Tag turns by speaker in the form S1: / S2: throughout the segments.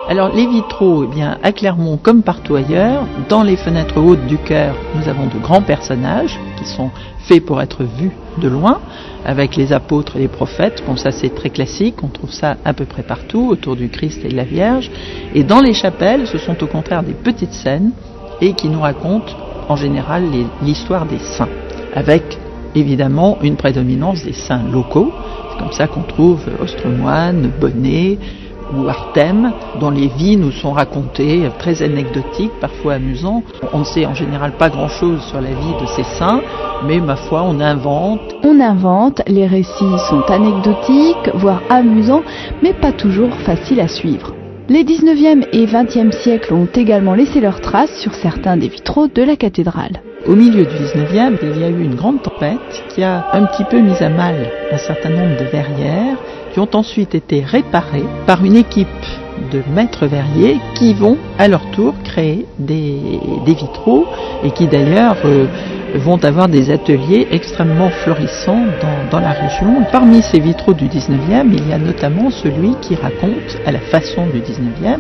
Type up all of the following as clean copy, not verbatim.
S1: Alors les vitraux, eh bien, à Clermont comme partout ailleurs, dans les fenêtres hautes du chœur, nous avons de grands personnages qui sont faits pour être vus de loin, avec les apôtres et les prophètes. Bon, ça c'est très classique, on trouve ça à peu près partout, autour du Christ et de la Vierge. Et dans les chapelles, ce sont au contraire des petites scènes et qui nous racontent en général l'histoire des saints, avec évidemment une prédominance des saints locaux. C'est comme ça qu'on trouve Ostremoine, Bonnet ou Artème, dont les vies nous sont racontées, très anecdotiques, parfois amusants. On ne sait en général pas grand-chose sur la vie de ces saints, mais ma foi, on invente.
S2: On invente, les récits sont anecdotiques, voire amusants, mais pas toujours faciles à suivre. Les 19e et 20e siècles ont également laissé leurs traces sur certains des vitraux de la cathédrale.
S1: Au milieu du 19e, il y a eu une grande tempête qui a un petit peu mis à mal un certain nombre de verrières qui ont ensuite été réparées par une équipe de maîtres verriers qui vont à leur tour créer des vitraux et qui d'ailleurs vont avoir des ateliers extrêmement florissants dans la région. Parmi ces vitraux du 19e, il y a notamment celui qui raconte, à la façon du 19e,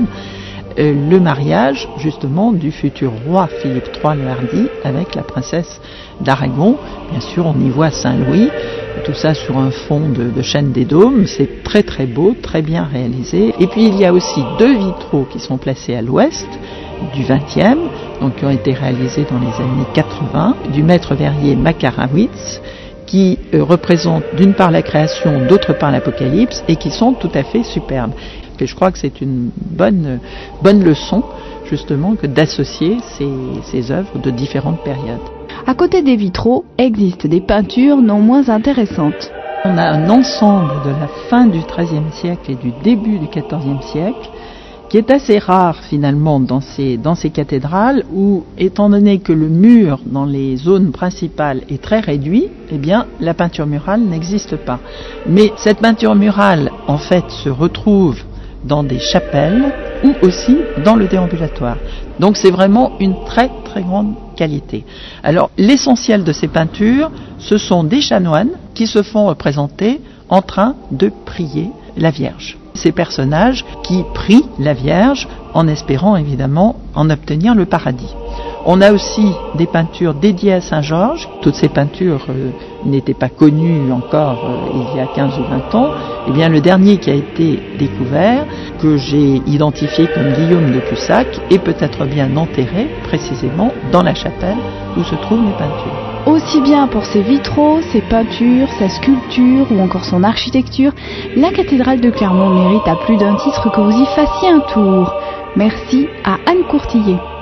S1: le mariage justement du futur roi Philippe III le Hardi avec la princesse d'Aragon. Bien sûr, on y voit Saint-Louis, tout ça sur un fond de chêne des Dômes. C'est très très beau, très bien réalisé. Et puis il y a aussi deux vitraux qui sont placés à l'ouest du 20e, donc qui ont été réalisés dans les années 80, du maître verrier Makarawitz, qui représentent d'une part la création, d'autre part l'Apocalypse, et qui sont tout à fait superbes. Et je crois que c'est une bonne leçon, justement, que d'associer ces œuvres de différentes périodes.
S2: À côté des vitraux, existent des peintures non moins intéressantes.
S1: On a un ensemble de la fin du XIIIe siècle et du début du XIVe siècle qui est assez rare finalement dans ces cathédrales où, étant donné que le mur dans les zones principales est très réduit, eh bien la peinture murale n'existe pas. Mais cette peinture murale en fait se retrouve dans des chapelles ou aussi dans le déambulatoire. Donc c'est vraiment une très très grande qualité. Alors l'essentiel de ces peintures, ce sont des chanoines qui se font représenter en train de prier la Vierge. Ces personnages qui prient la Vierge en espérant évidemment en obtenir le paradis. On a aussi des peintures dédiées à Saint-Georges. Toutes ces peintures n'étaient pas connues encore il y a 15 ou 20 ans. Eh bien, le dernier qui a été découvert, que j'ai identifié comme Guillaume de Cussac, est peut-être bien enterré précisément dans la chapelle où se trouvent les peintures.
S2: Aussi bien pour ses vitraux, ses peintures, sa sculpture ou encore son architecture, la cathédrale de Clermont mérite à plus d'un titre que vous y fassiez un tour. Merci à Anne Courtillet.